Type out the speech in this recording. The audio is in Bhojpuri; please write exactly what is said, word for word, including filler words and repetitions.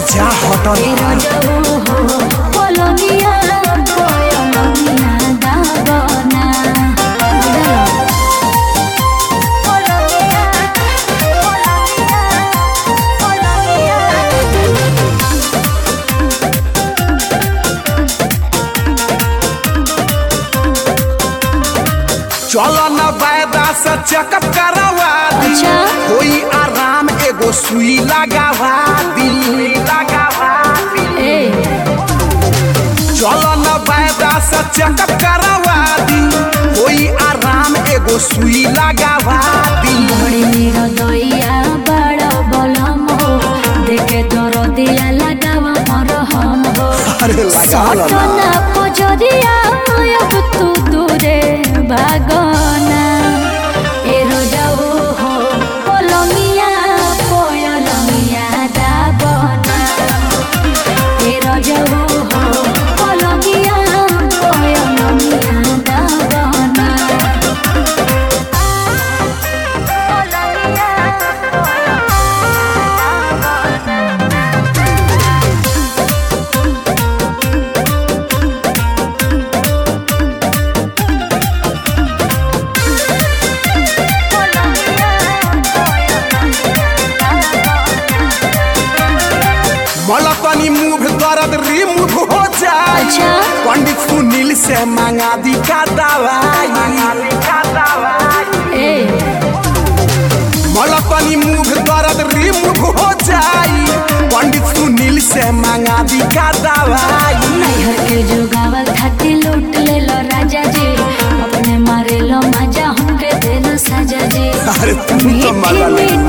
जा हटल रजऊ हो पलंगिया पलंगिया दाबना चलो न वायदा से चेकअप करवा दी। अच्छा कोई आराम एगो सुई लगावा दी लगावा दी ए चलो न वायदा से चेकअप करवा दी। कोई आराम एगो सुई लगावा दी बड़ी मेरा दइया बड़ा बलम हो देखे तोर दिया लगावा मोर हम हो अरे लगा लो ना। सटना पजरिया अब तू दूरे भागना ए रजऊ हो पलंगिया पलंगिया दाबना ए रजऊ हो पलंगिया पलंगिया दाबना मलतनी मुंह दर्द रिमूव हो जाए। अच्छा पंडित सुनील से मांगा दी का दवाई ए मलतनी मुंह दर्द रिमूव हो जाए। पंडित सुनील से मांगा दी का दवाई नैहर के जोगावल खाती लूट ले लो राजा जी अपने मारे लो मजा हमके दे लो साजा जी अरे तू तो मीठी मजा ले। मीठी